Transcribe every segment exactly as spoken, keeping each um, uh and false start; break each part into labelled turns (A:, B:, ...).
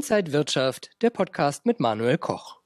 A: Inside Wirtschaft, der Podcast mit Manuel Koch.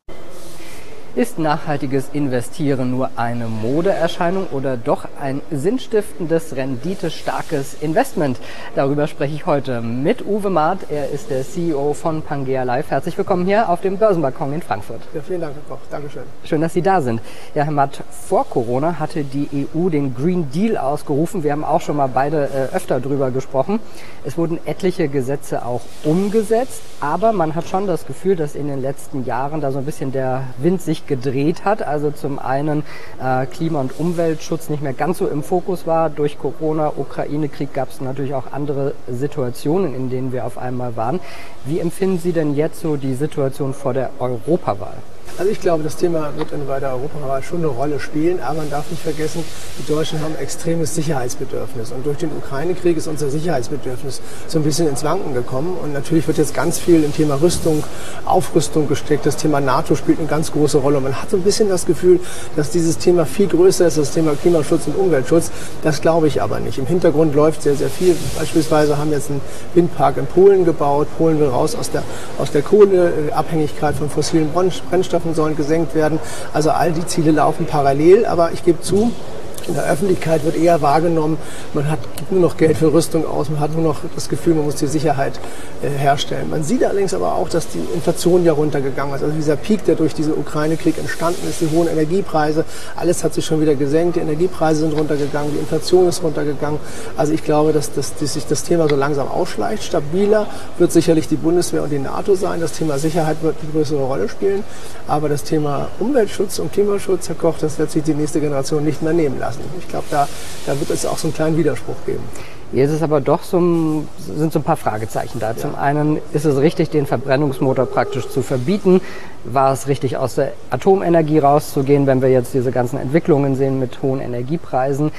B: Ist nachhaltiges Investieren nur eine Modeerscheinung oder doch ein sinnstiftendes, renditestarkes Investment? Darüber spreche ich heute mit Uwe Maht. Er ist der C E O von Pangea Live. Herzlich willkommen hier auf dem Börsenbalkon in Frankfurt.
C: Ja, vielen Dank, Herr Koch. Dankeschön.
B: Schön, dass Sie da sind. Ja, Herr Matt, vor Corona hatte die E U den Green Deal ausgerufen. Wir haben auch schon mal beide äh, öfter drüber gesprochen. Es wurden etliche Gesetze auch umgesetzt, aber man hat schon das Gefühl, dass in den letzten Jahren da so ein bisschen der Wind sich gedreht hat. Also zum einen äh, Klima- und Umweltschutz nicht mehr ganz so im Fokus war. Durch Corona, Ukraine-Krieg gab es natürlich auch andere Situationen, in denen wir auf einmal waren. Wie empfinden Sie denn jetzt so die Situation vor der Europawahl?
C: Also ich glaube, das Thema wird bei der Europawahl schon eine Rolle spielen, aber man darf nicht vergessen, die Deutschen haben ein extremes Sicherheitsbedürfnis und durch den Ukraine-Krieg ist unser Sicherheitsbedürfnis so ein bisschen ins Wanken gekommen und natürlich wird jetzt ganz viel im Thema Rüstung, Aufrüstung gesteckt, das Thema NATO spielt eine ganz große Rolle und man hat so ein bisschen das Gefühl, dass dieses Thema viel größer ist, das Thema Klimaschutz und Umweltschutz, das glaube ich aber nicht. Im Hintergrund läuft sehr, sehr viel, beispielsweise haben wir jetzt einen Windpark in Polen gebaut, Polen will raus aus der, aus der Kohleabhängigkeit von fossilen Brennstoffen sollen gesenkt werden. Also all die Ziele laufen parallel, aber ich gebe zu, in der Öffentlichkeit wird eher wahrgenommen, man hat gibt nur noch Geld für Rüstung aus, man hat nur noch das Gefühl, man muss die Sicherheit äh, herstellen. Man sieht allerdings aber auch, dass die Inflation ja runtergegangen ist. Also dieser Peak, der durch diesen Ukraine-Krieg entstanden ist, die hohen Energiepreise, alles hat sich schon wieder gesenkt, die Energiepreise sind runtergegangen, die Inflation ist runtergegangen. Also ich glaube, dass, dass, dass sich das Thema so langsam ausschleicht. Stabiler wird sicherlich die Bundeswehr und die NATO sein. Das Thema Sicherheit wird eine größere Rolle spielen. Aber das Thema Umweltschutz und Klimaschutz, Herr Koch, das wird sich die nächste Generation nicht mehr nehmen lassen. Ich glaube, da, da wird es auch so einen kleinen Widerspruch geben.
B: Jetzt ist aber doch so ein, sind so ein paar Fragezeichen da. Ja. Zum einen, ist es richtig, den Verbrennungsmotor praktisch zu verbieten? War es richtig, aus der Atomenergie rauszugehen, wenn wir jetzt diese ganzen Entwicklungen sehen mit hohen Energiepreisen?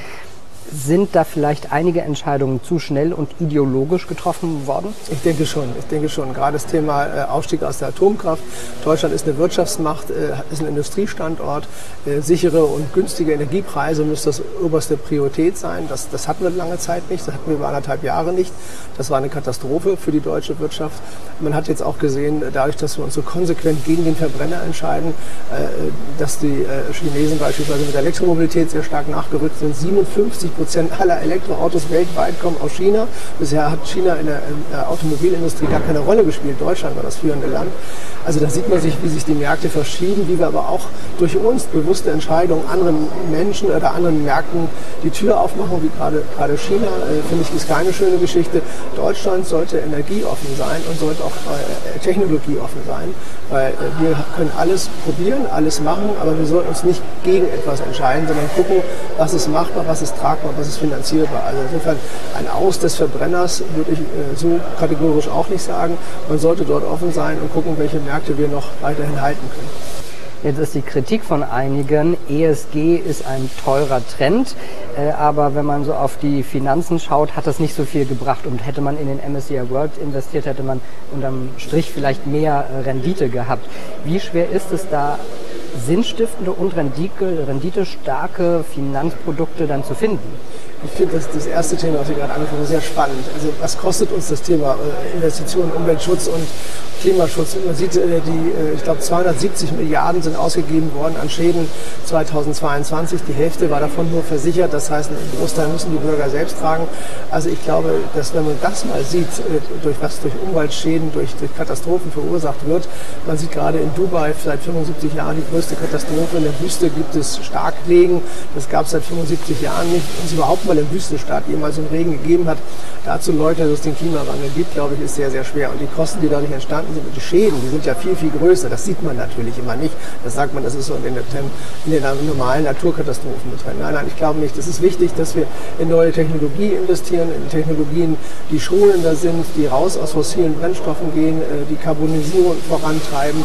B: Sind da vielleicht einige Entscheidungen zu schnell und ideologisch getroffen worden?
C: Ich denke schon, ich denke schon. Gerade das Thema äh, Ausstieg aus der Atomkraft. Deutschland ist eine Wirtschaftsmacht, äh, ist ein Industriestandort. Äh, sichere und günstige Energiepreise müssen das oberste Priorität sein. Das, das hatten wir lange Zeit nicht, das hatten wir über anderthalb Jahre nicht. Das war eine Katastrophe für die deutsche Wirtschaft. Man hat jetzt auch gesehen, dadurch, dass wir uns so konsequent gegen den Verbrenner entscheiden, äh, dass die äh, Chinesen beispielsweise mit der Elektromobilität sehr stark nachgerückt sind. siebenundfünfzig Prozent aller Elektroautos weltweit kommen aus China. Bisher hat China in der, in der Automobilindustrie gar keine Rolle gespielt. Deutschland war das führende Land. Also da sieht man sich, wie sich die Märkte verschieben, wie wir aber auch durch uns bewusste Entscheidungen anderen Menschen oder anderen Märkten die Tür aufmachen, wie gerade, gerade China, äh, finde ich, ist keine schöne Geschichte. Deutschland sollte energieoffen sein und sollte auch äh, technologieoffen sein, weil äh, wir können alles probieren, alles machen, aber wir sollten uns nicht gegen etwas entscheiden, sondern gucken, was ist machbar, was ist tragbar, was ist finanzierbar. Also insofern ein Aus des Verbrenners würde ich äh, so kategorisch auch nicht sagen. Man sollte dort offen sein und gucken, welche Märkte wir noch weiterhin halten können.
B: Jetzt ist die Kritik von einigen, E S G ist ein teurer Trend, äh, aber wenn man so auf die Finanzen schaut, hat das nicht so viel gebracht und hätte man in den M S C I World investiert, hätte man unterm Strich vielleicht mehr äh, Rendite gehabt. Wie schwer ist es da, sinnstiftende und rendite, renditestarke Finanzprodukte dann zu finden?
C: Ich finde das, das erste Thema, was Sie gerade angesprochen haben, sehr spannend. Also was kostet uns das Thema äh, Investitionen, Umweltschutz und Klimaschutz? Man sieht, äh, die, äh, ich glaube, zweihundertsiebzig Milliarden sind ausgegeben worden an Schäden zweitausendzweiundzwanzig. Die Hälfte war davon nur versichert. Das heißt, einen Großteil müssen die Bürger selbst tragen. Also ich glaube, dass wenn man das mal sieht, äh, durch was durch Umweltschäden, durch, durch Katastrophen verursacht wird, man sieht gerade in Dubai seit fünfundsiebzig Jahren die größte Katastrophe. In der Wüste gibt es Starkregen. Das gab es seit fünfundsiebzig Jahren nicht. Und überhaupt mal im Wüstenstaat jemals einen Regen gegeben hat, dazu Leute, dass es den Klimawandel gibt, glaube ich, ist sehr, sehr schwer. Und die Kosten, die dadurch entstanden sind und die Schäden, die sind ja viel, viel größer. Das sieht man natürlich immer nicht. Das sagt man, das ist so in den, in den normalen Naturkatastrophen mit drin. Nein, nein, ich glaube nicht. Es ist wichtig, dass wir in neue Technologie investieren, in Technologien, die schonender sind, die raus aus fossilen Brennstoffen gehen, die Karbonisierung vorantreiben,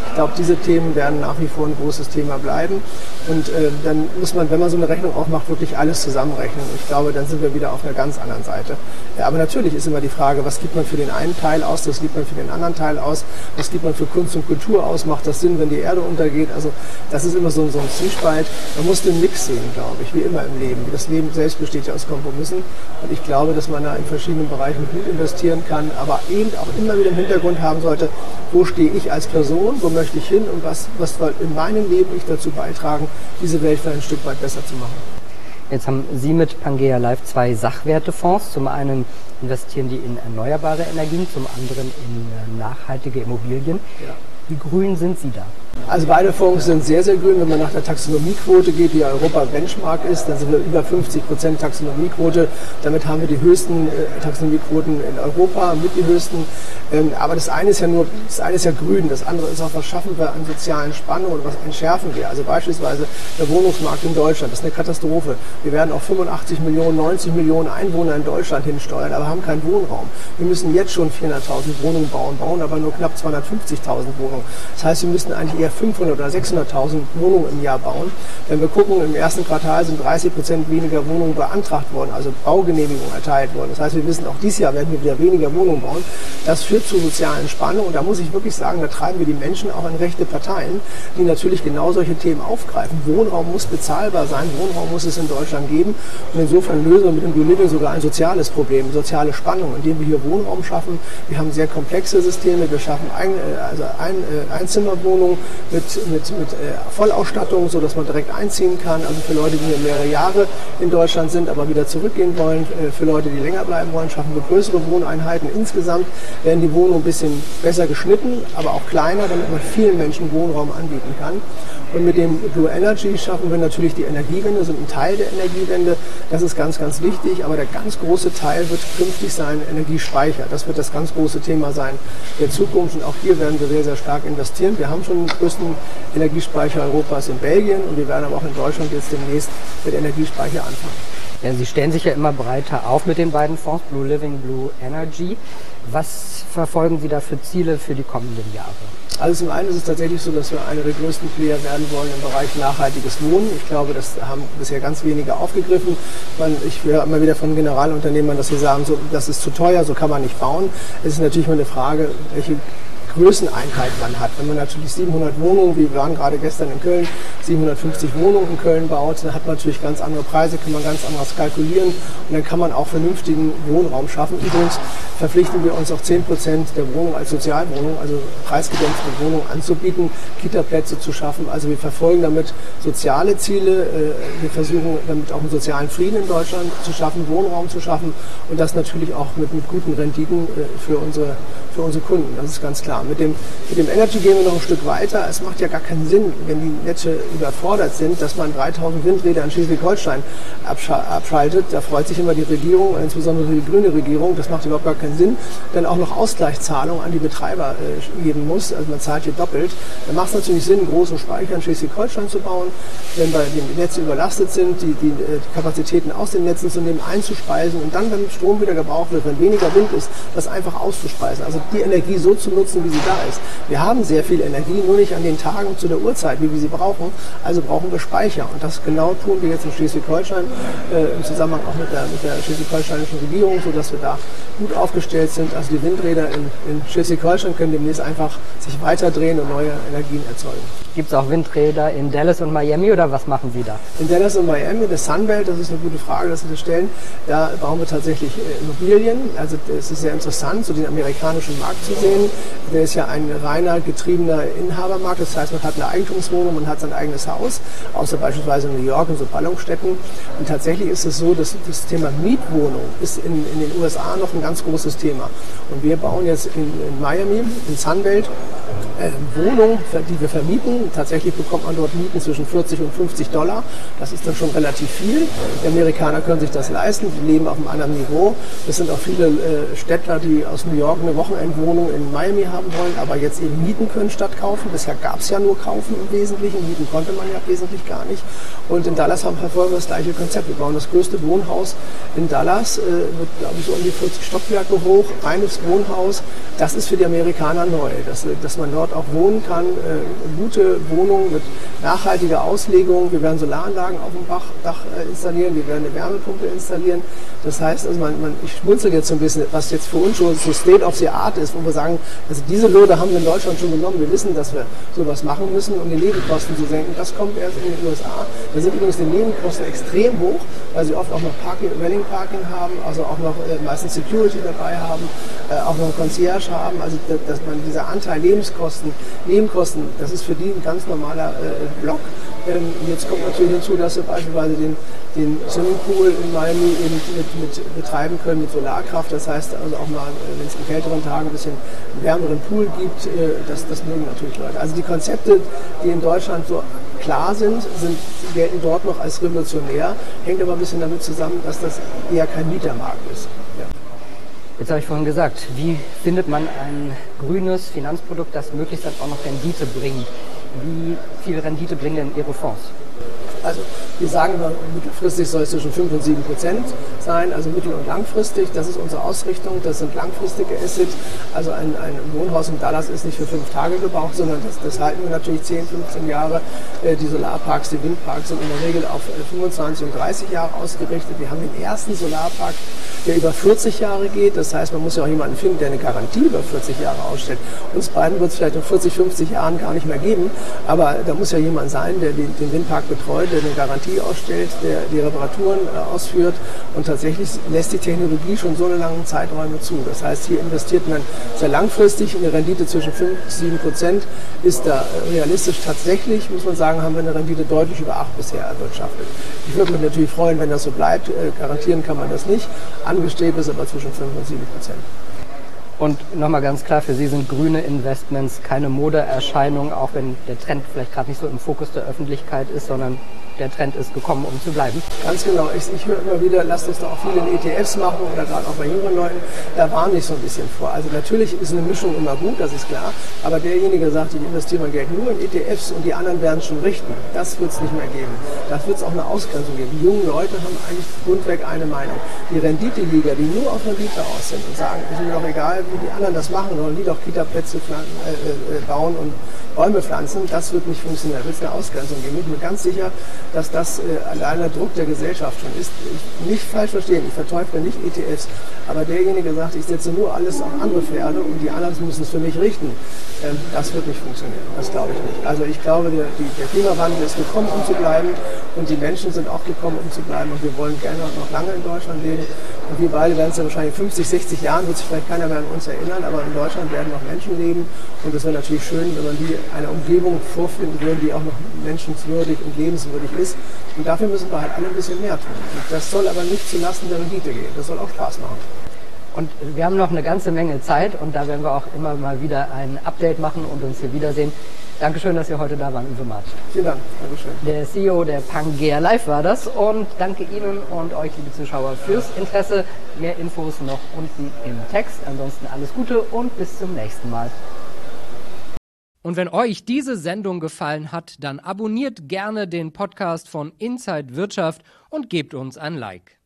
C: Ich glaube, diese Themen werden nach wie vor ein großes Thema bleiben. Und äh, dann muss man, wenn man so eine Rechnung aufmacht, wirklich alles zusammenrechnen. Und ich glaube, dann sind wir wieder auf einer ganz anderen Seite. Ja, aber natürlich ist immer die Frage, was gibt man für den einen Teil aus, was gibt man für den anderen Teil aus, was gibt man für Kunst und Kultur aus, macht das Sinn, wenn die Erde untergeht? Also das ist immer so, so ein Zwiespalt. Man muss den Mix sehen, glaube ich, wie immer im Leben. Das Leben selbst besteht ja aus Kompromissen. Und ich glaube, dass man da in verschiedenen Bereichen gut investieren kann, aber eben auch immer wieder im Hintergrund haben sollte, wo stehe ich als Person, wo möchte ich hin und was, was soll in meinem Leben ich dazu beitragen, diese Welt für ein Stück weit besser zu machen.
B: Jetzt haben Sie mit Pangea Live zwei Sachwertefonds. Zum einen investieren die in erneuerbare Energien, zum anderen in nachhaltige Immobilien.
C: Ja.
B: Wie grün sind Sie da?
C: Also beide Fonds sind sehr, sehr grün. Wenn man nach der Taxonomiequote geht, die ja Europa-Benchmark ist, dann sind wir über fünfzig Prozent Taxonomiequote. Damit haben wir die höchsten äh, Taxonomiequoten in Europa, mit die höchsten. Ähm, aber das eine ist ja nur, das eine ist ja grün, das andere ist auch, was schaffen wir an sozialen Spannungen und was entschärfen wir. Also beispielsweise der Wohnungsmarkt in Deutschland, das ist eine Katastrophe. Wir werden auf fünfundachtzig Millionen, neunzig Millionen Einwohner in Deutschland hinsteuern, aber haben keinen Wohnraum. Wir müssen jetzt schon vierhunderttausend Wohnungen bauen, bauen aber nur knapp zweihundertfünfzigtausend Wohnungen. Das heißt, wir müssen eigentlich eher fünfhundert oder sechshunderttausend Wohnungen im Jahr bauen. Wenn wir gucken, im ersten Quartal sind dreißig Prozent weniger Wohnungen beantragt worden, also Baugenehmigungen erteilt worden. Das heißt, wir wissen, auch dieses Jahr werden wir wieder weniger Wohnungen bauen. Das führt zu sozialen Spannungen und da muss ich wirklich sagen, da treiben wir die Menschen auch in rechte Parteien, die natürlich genau solche Themen aufgreifen. Wohnraum muss bezahlbar sein, Wohnraum muss es in Deutschland geben und insofern lösen wir mit dem Blue Living sogar ein soziales Problem, soziale Spannung, indem wir hier Wohnraum schaffen. Wir haben sehr komplexe Systeme, wir schaffen ein, also ein, Einzimmerwohnungen mit, mit, mit äh, Vollausstattung, sodass man direkt einziehen kann. Also für Leute, die hier mehrere Jahre in Deutschland sind, aber wieder zurückgehen wollen. Äh, für Leute, die länger bleiben wollen, schaffen wir größere Wohneinheiten. Insgesamt werden die Wohnungen ein bisschen besser geschnitten, aber auch kleiner, damit man vielen Menschen Wohnraum anbieten kann. Und mit dem Blue Energy schaffen wir natürlich die Energiewende, sind ein Teil der Energiewende. Das ist ganz, ganz wichtig. Aber der ganz große Teil wird künftig sein Energiespeicher. Das wird das ganz große Thema sein der Zukunft. Und auch hier werden wir sehr, sehr stark investieren. Wir haben schon den größten Energiespeicher Europas in Belgien und wir werden aber auch in Deutschland jetzt demnächst mit Energiespeicher anfangen.
B: Ja, Sie stellen sich ja immer breiter auf mit den beiden Fonds, Blue Living, Blue Energy. Was verfolgen Sie da für Ziele für die kommenden Jahre?
C: Also zum einen ist es tatsächlich so, dass wir einer der größten Player werden wollen im Bereich nachhaltiges Wohnen. Ich glaube, das haben bisher ganz wenige aufgegriffen. Man, ich höre immer wieder von Generalunternehmern, dass sie sagen, so, das ist zu teuer, so kann man nicht bauen. Es ist natürlich mal eine Frage, welche Größeneinheit man hat. Wenn man natürlich siebenhundert Wohnungen, wie wir waren gerade gestern in Köln, siebenhundertfünfzig Wohnungen in Köln baut, dann hat man natürlich ganz andere Preise, kann man ganz anders kalkulieren und dann kann man auch vernünftigen Wohnraum schaffen. Übrigens verpflichten wir uns auch zehn Prozent der Wohnungen als Sozialwohnung, also preisgedämpfte Wohnungen anzubieten, Kita-Plätze zu schaffen. Also wir verfolgen damit soziale Ziele, wir versuchen damit auch einen sozialen Frieden in Deutschland zu schaffen, Wohnraum zu schaffen und das natürlich auch mit, mit guten Renditen für unsere, für unsere Kunden, das ist ganz klar. Mit dem, mit dem Energy gehen wir noch ein Stück weiter. Es macht ja gar keinen Sinn, wenn die Netze überfordert sind, dass man dreitausend Windräder in Schleswig-Holstein abschaltet. Da freut sich immer die Regierung, insbesondere die grüne Regierung. Das macht überhaupt gar keinen Sinn. Dann auch noch Ausgleichszahlungen an die Betreiber äh, geben muss. Also man zahlt hier doppelt. Dann macht es natürlich Sinn, einen großen Speicher in Schleswig-Holstein zu bauen, wenn bei den Netze überlastet sind, die, die, die Kapazitäten aus den Netzen zu nehmen, einzuspeisen und dann, wenn Strom wieder gebraucht wird, wenn weniger Wind ist, das einfach auszuspeisen. Also die Energie so zu nutzen, wie sie da ist. Wir haben sehr viel Energie, nur nicht an den Tagen zu der Uhrzeit, wie wir sie brauchen. Also brauchen wir Speicher. Und das genau tun wir jetzt in Schleswig-Holstein, äh, im Zusammenhang auch mit der, mit der schleswig-holsteinischen Regierung, sodass wir da gut aufgestellt sind. Also die Windräder in, in Schleswig-Holstein können demnächst einfach sich weiterdrehen und neue Energien erzeugen.
B: Gibt es auch Windräder in Dallas und Miami oder was machen Sie da?
C: In Dallas und Miami, das Sunbelt, das ist eine gute Frage, dass Sie das stellen. Da bauen wir tatsächlich äh, Immobilien. Also es ist sehr interessant, so den amerikanischen Markt zu sehen. Der ist ja ein reiner getriebener Inhabermarkt. Das heißt, man hat eine Eigentumswohnung, man hat sein eigenes Haus, außer beispielsweise in New York und so Ballungsstädten. Und tatsächlich ist es so, dass das Thema Mietwohnung ist in, in den U S A noch ein ganz großes Thema. Und wir bauen jetzt in, in Miami, in Sunbelt, äh, Wohnungen, die wir vermieten. Tatsächlich bekommt man dort Mieten zwischen vierzig und fünfzig Dollar. Das ist dann schon relativ viel. Die Amerikaner können sich das leisten, die leben auf einem anderen Niveau. Es sind auch viele äh, Städtler, die aus New York eine Wochenendwohnung in Miami haben wollen, aber jetzt eben mieten können statt kaufen. Bisher gab es ja nur kaufen im Wesentlichen, mieten konnte man ja wesentlich gar nicht. Und in Dallas haben verfolgen wir das gleiche Konzept. Wir bauen das größte Wohnhaus in Dallas, äh, wird glaube ich so um die vierzig Stockwerke hoch, reines Wohnhaus. Das ist für die Amerikaner neu, dass, dass man dort auch wohnen kann, äh, gute Wohnungen mit nachhaltiger Auslegung. Wir werden Solaranlagen auf dem Dach, Dach äh, installieren, wir werden eine Wärmepumpe installieren. Das heißt, also man, man, ich schmunzel jetzt so ein bisschen, was jetzt für uns schon so State of the Art ist, wo wir sagen, also diese Hürde haben wir in Deutschland schon genommen. Wir wissen, dass wir sowas machen müssen, um die Nebenkosten zu senken. Das kommt erst in den U S A. Da sind übrigens die Nebenkosten extrem hoch, weil sie oft auch noch Parking, Welling Parking haben, also auch noch äh, meistens Security dabei haben, äh, auch noch Concierge haben. Also dass man dieser Anteil Lebenskosten, Nebenkosten, das ist für die ein ganz normaler äh, Block. Ähm, jetzt kommt natürlich hinzu, dass wir beispielsweise den, den Swimmingpool in Miami eben mit, mit betreiben können mit Solarkraft. Das heißt also auch mal, wenn es in kälteren Tagen ein bisschen wärmeren Pool gibt, äh, das, das mögen natürlich Leute. Also die Konzepte, die in Deutschland so klar sind, sind, gelten dort noch als revolutionär, hängt aber ein bisschen damit zusammen, dass das eher kein Mietermarkt ist. Ja.
B: Jetzt habe ich vorhin gesagt, wie findet man ein grünes Finanzprodukt, das möglichst dann auch noch Rendite bringt? Wie viel Rendite bringen denn Ihre Fonds?
C: Also wir sagen immer, mittelfristig soll es zwischen fünf und sieben Prozent sein, also mittel- und langfristig. Das ist unsere Ausrichtung, das sind langfristige Assets. Also ein, ein Wohnhaus in Dallas ist nicht für fünf Tage gebaut, sondern das, das halten wir natürlich zehn, fünfzehn Jahre. Die Solarparks, die Windparks sind in der Regel auf fünfundzwanzig und dreißig Jahre ausgerichtet. Wir haben den ersten Solarpark, der über vierzig Jahre geht. Das heißt, man muss ja auch jemanden finden, der eine Garantie über vierzig Jahre ausstellt. Uns beiden wird es vielleicht in vierzig, fünfzig Jahren gar nicht mehr geben, aber da muss ja jemand sein, der den, den Windpark betreut, der eine Garantie ausstellt, der die Reparaturen äh, ausführt, und tatsächlich lässt die Technologie schon so eine lange Zeiträume zu. Das heißt, hier investiert man sehr langfristig, eine Rendite zwischen fünf bis sieben Prozent ist da äh, realistisch. Tatsächlich, muss man sagen, haben wir eine Rendite deutlich über acht bisher erwirtschaftet. Ich würde mich natürlich freuen, wenn das so bleibt. Äh, garantieren kann man das nicht. Angestrebt ist aber zwischen fünf und sieben Prozent.
B: Und nochmal ganz klar, für Sie sind grüne Investments keine Modeerscheinung, auch wenn der Trend vielleicht gerade nicht so im Fokus der Öffentlichkeit ist, sondern der Trend ist gekommen, um zu bleiben.
C: Ganz genau. Ich, ich höre immer wieder, lasst uns da auch viele in E T Fs machen oder gerade auch bei jüngeren Leuten. Da warne ich so ein bisschen vor. Also natürlich ist eine Mischung immer gut, das ist klar. Aber derjenige sagt, ich investiere mein Geld nur in E T Fs und die anderen werden schon richten. Das wird es nicht mehr geben. Das wird es auch eine Ausgrenzung geben. Die jungen Leute haben eigentlich grundweg eine Meinung. Die Renditeliga, die nur auf Rendite aus sind und sagen, ist mir doch egal, wie die anderen das machen, sollen die doch Kita-Plätze äh, äh, bauen und Bäume pflanzen, das wird nicht funktionieren. Da wird es eine Ausgrenzung geben. Ich bin mir ganz sicher, dass das äh, alleiner Druck der Gesellschaft schon ist. Ich, nicht falsch verstehen, ich verteufle nicht E T Fs, aber derjenige sagt, ich setze nur alles auf andere Pferde und die anderen müssen es für mich richten. Ähm, das wird nicht funktionieren. Das glaube ich nicht. Also ich glaube, der, die, der Klimawandel ist gekommen, um zu bleiben, und die Menschen sind auch gekommen, um zu bleiben, und wir wollen gerne noch lange in Deutschland leben. Und wir beide werden es ja wahrscheinlich in fünfzig, sechzig Jahren, wird sich vielleicht keiner mehr an uns erinnern, aber in Deutschland werden noch Menschen leben, und es wäre natürlich schön, wenn man die eine Umgebung vorfinden würde, die auch noch menschenswürdig und lebenswürdig ist. Und dafür müssen wir halt alle ein bisschen mehr tun. Und das soll aber nicht zulasten der Rendite gehen. Das soll auch Spaß machen.
B: Und wir haben noch eine ganze Menge Zeit, und da werden wir auch immer mal wieder ein Update machen und uns hier wiedersehen. Dankeschön, dass Sie heute da waren, Uwe Martsch.
C: Vielen Dank. Dankeschön.
B: Der C E O der Pangea Live war das, und danke Ihnen und euch, liebe Zuschauer, fürs Interesse. Mehr Infos noch unten im Text. Ansonsten alles Gute und bis zum nächsten Mal.
A: Und wenn euch diese Sendung gefallen hat, dann abonniert gerne den Podcast von Inside Wirtschaft und gebt uns ein Like.